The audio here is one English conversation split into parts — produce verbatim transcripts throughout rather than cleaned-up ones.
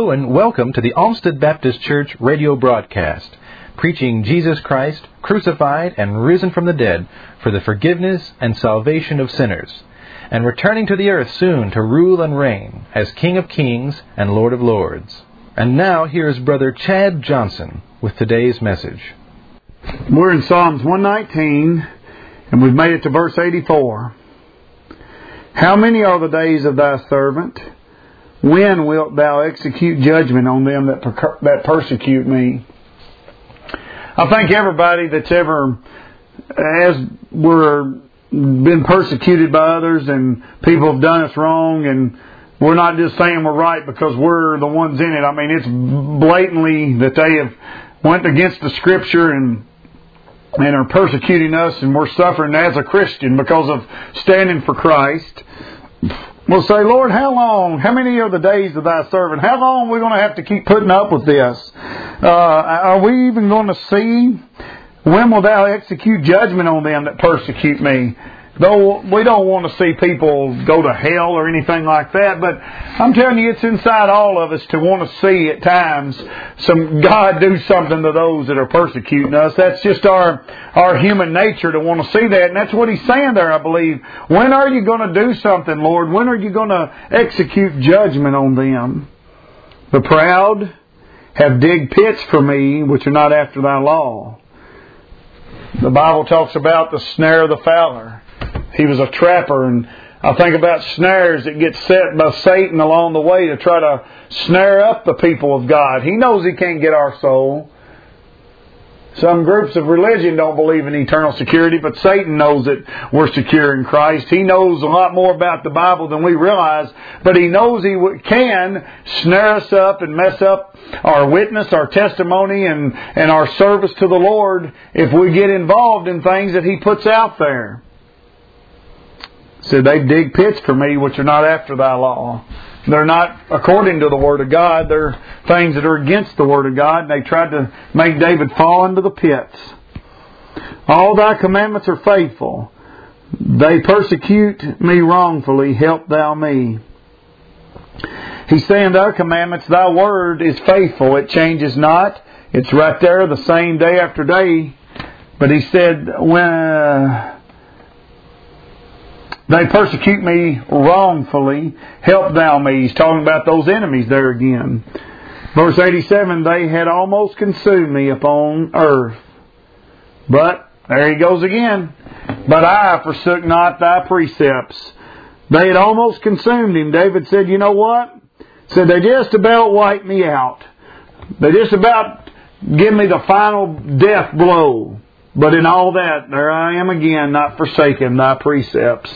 Hello and welcome to the Olmsted Baptist Church radio broadcast, preaching Jesus Christ, crucified and risen from the dead for the forgiveness and salvation of sinners, and returning to the earth soon to rule and reign as King of Kings and Lord of Lords. And now here's Brother Chad Johnson with today's message. We're in Psalms one nineteen, and we've made it to verse eighty-four. How many are the days of thy servant? When wilt thou execute judgment on them that per- that persecute me? I think everybody that's ever, as we're been persecuted by others and people have done us wrong, and we're not just saying we're right because we're the ones in it. I mean, it's blatantly that they have went against the Scripture and and are persecuting us, and we're suffering as a Christian because of standing for Christ. We'll say, Lord, how long? How many are the days of thy servant? How long are we going to have to keep putting up with this? Uh, are we even going to see? When will thou execute judgment on them that persecute me? Though we don't want to see people go to hell or anything like that, but I'm telling you, it's inside all of us to want to see at times some God do something to those that are persecuting us. That's just our our human nature to want to see that, and that's what He's saying there, I believe. When are you going to do something, Lord? When are you going to execute judgment on them? The proud have digged pits for me, which are not after thy law. The Bible talks about the snare of the fowler. He was a trapper, and I think about snares that get set by Satan along the way to try to snare up the people of God. He knows he can't get our soul. Some groups of religion don't believe in eternal security, but Satan knows that we're secure in Christ. He knows a lot more about the Bible than we realize, but he knows he can snare us up and mess up our witness, our testimony, and, and our service to the Lord if we get involved in things that He puts out there. So they dig pits for me which are not after thy law. They're not according to the Word of God. They're things that are against the Word of God. And they tried to make David fall into the pits. All thy commandments are faithful. They persecute me wrongfully. Help thou me. He's saying thy commandments, thy word is faithful. It changes not. It's right there the same day after day. But he said, when... Uh, They persecute me wrongfully. Help thou me. He's talking about those enemies there again. Verse eighty-seven, they had almost consumed me upon earth. But, there he goes again. But I forsook not thy precepts. They had almost consumed him. David said, you know what? Said, they just about wiped me out. They just about give me the final death blow. But in all that, there I am again, not forsaking thy precepts.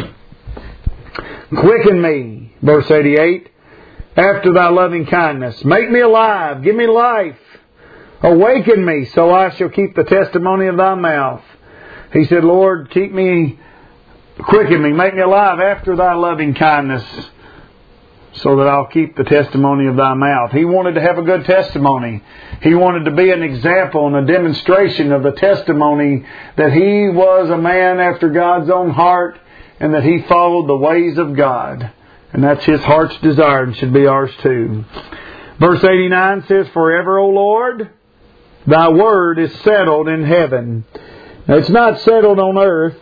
Quicken me, verse eighty-eight, after thy loving kindness. Make me alive, give me life. Awaken me, so I shall keep the testimony of thy mouth. He said, Lord, keep me, quicken me, make me alive after thy loving kindness, so that I'll keep the testimony of thy mouth. He wanted to have a good testimony. He wanted to be an example and a demonstration of the testimony that he was a man after God's own heart and that he followed the ways of God. And that's his heart's desire and should be ours too. Verse eighty-nine says, forever, O Lord, thy word is settled in heaven. Now, it's not settled on earth.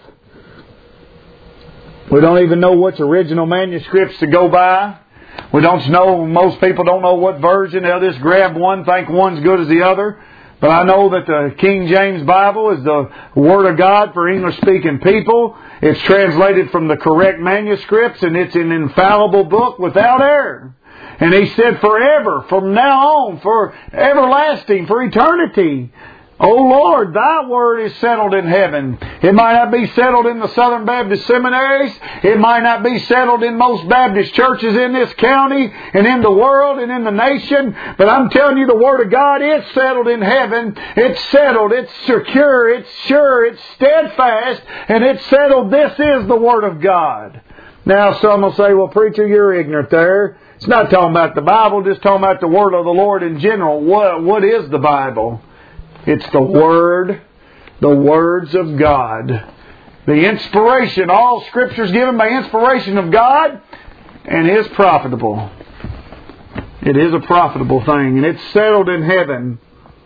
We don't even know which original manuscripts to go by. We don't know, most people don't know what version. They'll just grab one, think one's good as the other. But I know that the King James Bible is the Word of God for English-speaking people. It's translated from the correct manuscripts, and it's an infallible book without error. And he said forever, from now on, for everlasting, for eternity. O Lord, thy word is settled in heaven. It might not be settled in the Southern Baptist seminaries. It might not be settled in most Baptist churches in this county and in the world and in the nation. But I'm telling you, the Word of God is settled in heaven. It's settled. It's secure. It's sure. It's steadfast. And it's settled. This is the Word of God. Now some will say, well, preacher, you're ignorant there. It's not talking about the Bible, just talking about the Word of the Lord in general. What, what is the Bible? It's the Word, the words of God. The inspiration, all Scripture is given by inspiration of God and is profitable. It is a profitable thing, and it's settled in heaven.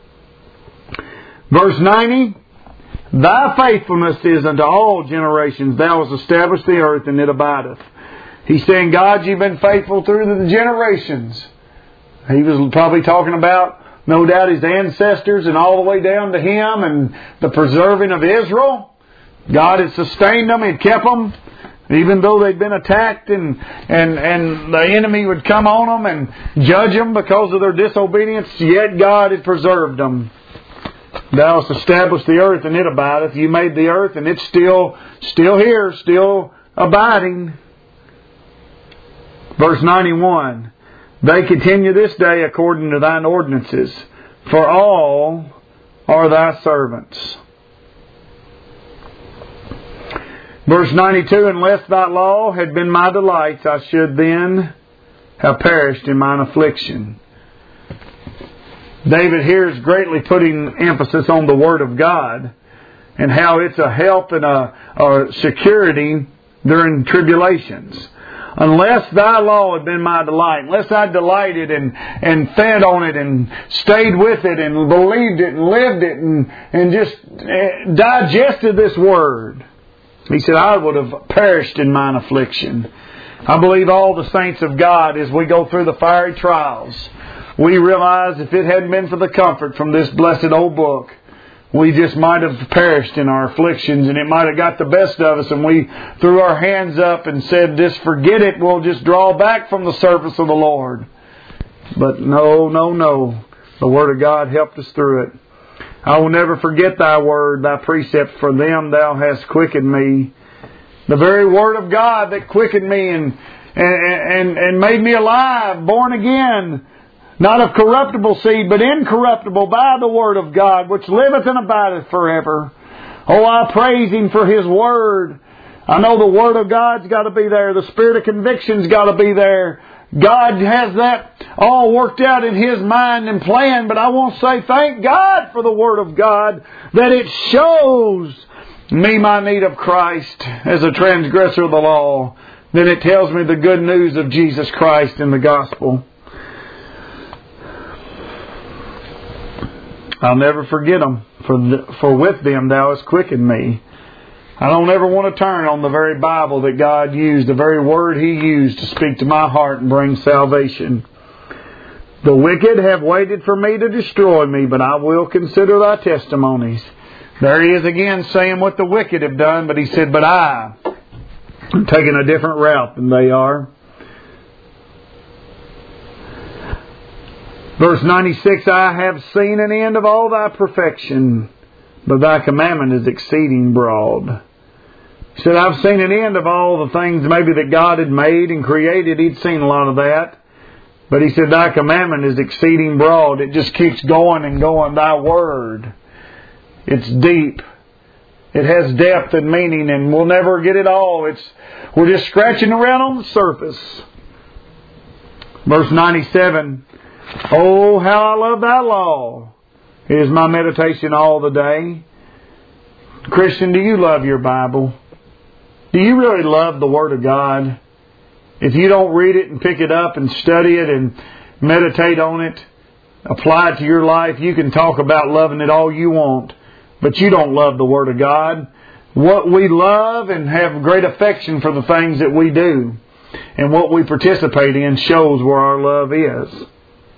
Verse ninety, Thy faithfulness is unto all generations. Thou hast established the earth, and it abideth. He's saying, God, you've been faithful through the generations. He was probably talking about, no doubt, his ancestors and all the way down to him and the preserving of Israel. God had sustained them, He'd kept them, even though they'd been attacked and, and, and the enemy would come on them and judge them because of their disobedience, yet God had preserved them. Thou hast established the earth, and it abideth. You made the earth, and it's still, still here, still abiding. Verse ninety-one, They continue this day according to thine ordinances, for all are thy servants. Verse ninety-two, Unless thy law had been my delights, I should then have perished in mine affliction. David here is greatly putting emphasis on the Word of God and how it's a help and a, a security during tribulations. Unless thy law had been my delight, unless I delighted and, and fed on it and stayed with it and believed it and lived it and, and just digested this Word, he said, I would have perished in mine affliction. I believe all the saints of God, as we go through the fiery trials, we realize if it hadn't been for the comfort from this blessed old book, we just might have perished in our afflictions, and it might have got the best of us, and we threw our hands up and said, just forget it, we'll just draw back from the service of the Lord. But no, no, no. The Word of God helped us through it. I will never forget thy word, thy precepts, for them thou hast quickened me. The very Word of God that quickened me and, and, and, and made me alive, born again, not of corruptible seed, but incorruptible by the Word of God, which liveth and abideth forever. Oh, I praise Him for His Word. I know the Word of God's got to be there. The Spirit of conviction's got to be there. God has that all worked out in His mind and plan. But I want to say thank God for the Word of God, that it shows me my need of Christ as a transgressor of the law. Then it tells me the good news of Jesus Christ in the gospel. I'll never forget them, for the, for with them thou hast quickened me. I don't ever want to turn on the very Bible that God used, the very word He used to speak to my heart and bring salvation. The wicked have waited for me to destroy me, but I will consider thy testimonies. There he is again saying what the wicked have done, but he said, but I am taking a different route than they are. Verse ninety-six, I have seen an end of all thy perfection, but thy commandment is exceeding broad. He said, I've seen an end of all the things maybe that God had made and created. He'd seen a lot of that. But he said, thy commandment is exceeding broad. It just keeps going and going. Thy word, it's deep. It has depth and meaning, and we'll never get it all. It's we're just scratching around on the surface. Verse ninety-seven, oh, how I love thy law. It is my meditation all the day. Christian, do you love your Bible? Do you really love the Word of God? If you don't read it and pick it up and study it and meditate on it, apply it to your life, you can talk about loving it all you want, but you don't love the Word of God. What we love and have great affection for the things that we do and what we participate in shows where our love is.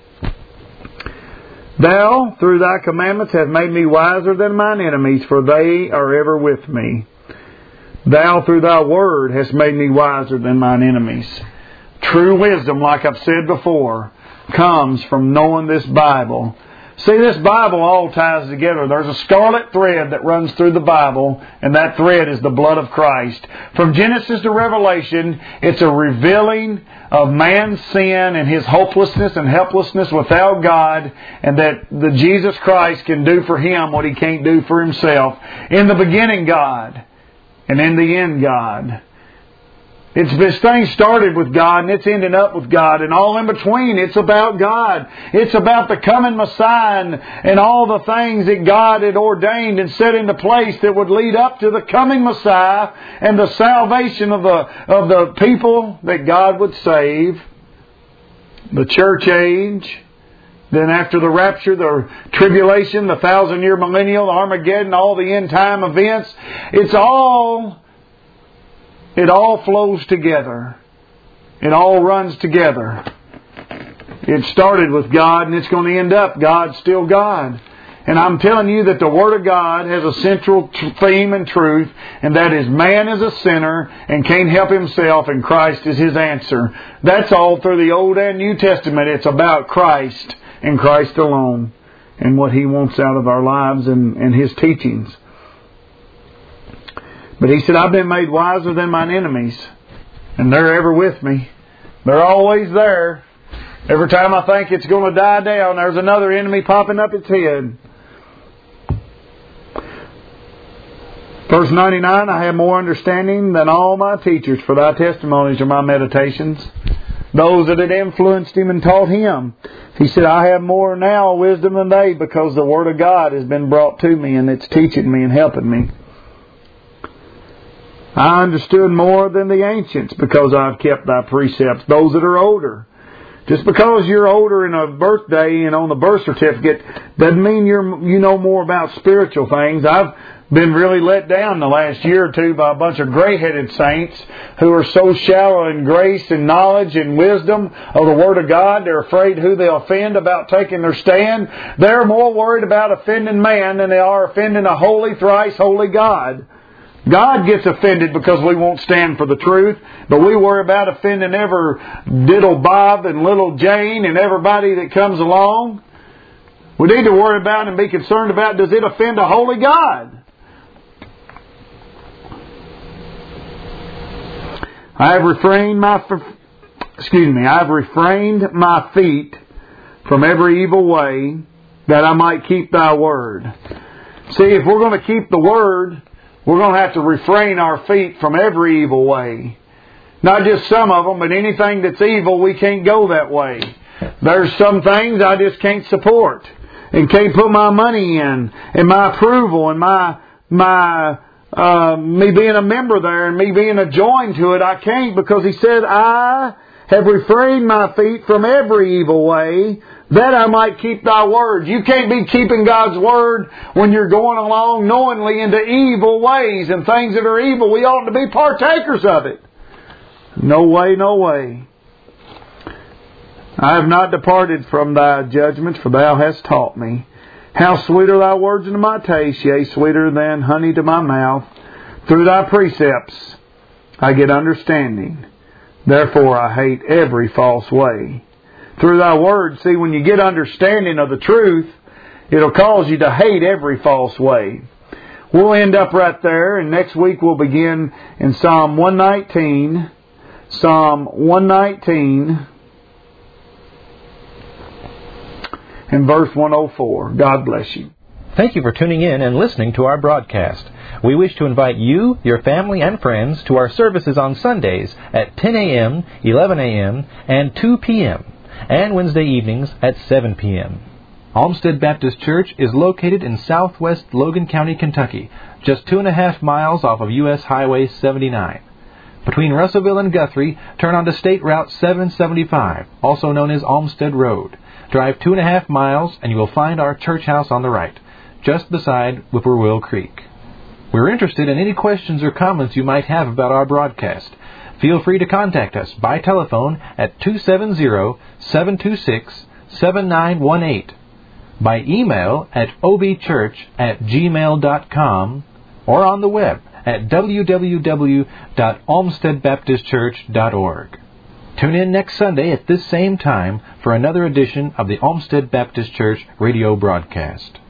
Thou, through thy commandments, hast made me wiser than mine enemies, for they are ever with me. Thou, through thy word, hast made me wiser than mine enemies. True wisdom, like I've said before, comes from knowing this Bible. See, this Bible all ties together. There's a scarlet thread that runs through the Bible, and that thread is the blood of Christ. From Genesis to Revelation, it's a revealing of man's sin and his hopelessness and helplessness without God, and that the Jesus Christ can do for him what He can't do for Himself. In the beginning, God, and in the end, God. It's this thing started with God and it's ending up with God, and all in between it's about God. It's about the coming Messiah and, and all the things that God had ordained and set into place that would lead up to the coming Messiah and the salvation of the of the people that God would save. the church age, then after the rapture, the tribulation, the thousand year millennial, the Armageddon, all the end time events. It's all, it all flows together. It all runs together. It started with God and it's going to end up God's still God. And I'm telling you that the Word of God has a central theme and truth, and that is man is a sinner and can't help himself, and Christ is his answer. That's all through the Old and New Testament. It's about Christ and Christ alone and what He wants out of our lives and, and His teachings. But He said, I've been made wiser than mine enemies, and they're ever with me. They're always there. Every time I think it's going to die down, there's another enemy popping up its head. Verse ninety-nine, I have more understanding than all my teachers, for thy testimonies are my meditations. Those that had influenced him and taught him. He said, I have more now wisdom than they, because the Word of God has been brought to me and it's teaching me and helping me. I understood more than the ancients, because I've kept thy precepts. Those that are older. Just because you're older in a birthday and on the birth certificate doesn't mean you're you know more about spiritual things. I've been really let down the last year or two by a bunch of gray-headed saints who are so shallow in grace and knowledge and wisdom of the Word of God. They're afraid who they'll offend about taking their stand. They're more worried about offending man than they are offending a holy, thrice holy God. God gets offended because we won't stand for the truth, but we worry about offending every diddle Bob and little Jane and everybody that comes along. We need to worry about and be concerned about, does it offend a holy God? I have refrained my excuse me, I have refrained my feet from every evil way, that I might keep thy word. See, if we're going to keep the word, we're going to have to refrain our feet from every evil way. Not just some of them, but anything that's evil, we can't go that way. There's some things I just can't support and can't put my money in, and my approval and my my uh, me being a member there and me being adjoined to it. I can't, because He said, I have refrained my feet from every evil way, that I might keep thy word. You can't be keeping God's word when you're going along knowingly into evil ways and things that are evil. We ought to be partakers of it. No way, no way. I have not departed from thy judgments, for thou hast taught me. How sweet are thy words unto my taste, yea, sweeter than honey to my mouth. Through thy precepts I get understanding. Therefore I hate every false way. Through thy word, see, when you get understanding of the truth, it'll cause you to hate every false way. We'll end up right there, and next week we'll begin in Psalm one nineteen. Psalm one nineteen and verse one oh four. God bless you. Thank you for tuning in and listening to our broadcast. We wish to invite you, your family, and friends to our services on Sundays at ten a.m., eleven a.m., and two p.m., and Wednesday evenings at seven p.m. Olmsted Baptist Church is located in southwest Logan County, Kentucky, just two and a half miles off of U S Highway seventy-nine. Between Russellville and Guthrie, turn onto State Route seven seventy-five, also known as Olmsted Road. Drive two and a half miles and you will find our church house on the right, just beside Whippoorwill Creek. We're interested in any questions or comments you might have about our broadcast. Feel free to contact us by telephone at two seven zero, seven two six, seven nine one eight, by email at obchurch at gmail dot com, or on the web at w w w dot olmsted baptist church dot org. Tune in next Sunday at this same time for another edition of the Olmsted Baptist Church radio broadcast.